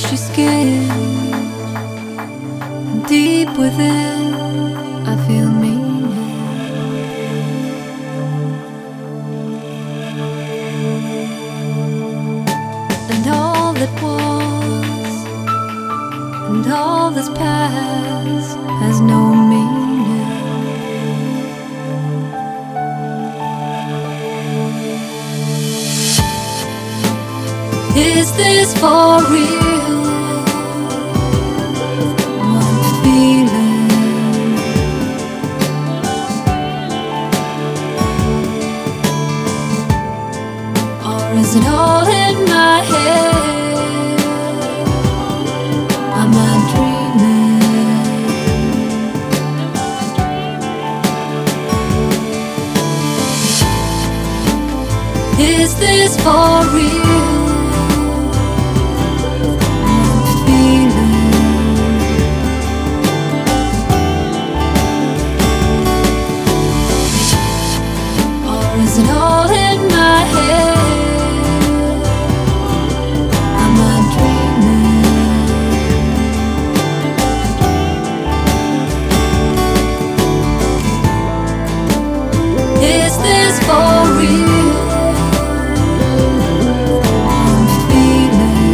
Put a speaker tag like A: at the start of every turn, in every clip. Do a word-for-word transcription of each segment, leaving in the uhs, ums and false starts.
A: touch your skin, deep within, I feel meaning. And all that was, and all that's past, has no meaning. Is this for real? What I'm feeling? Or is it all in my head? Am I dreaming? Is this for real? Is it all in my head? Am I dreaming? Is this for real? I'm feeling.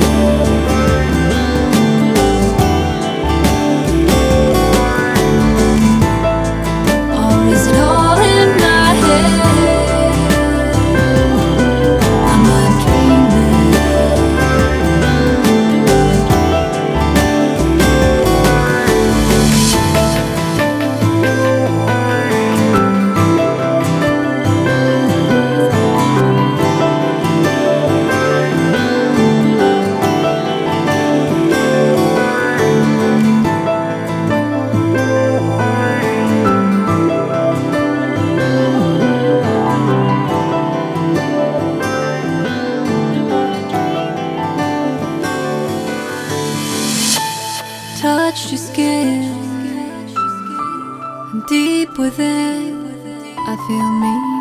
A: Or is it all in my head? Touch your skin, deep within, I feel me.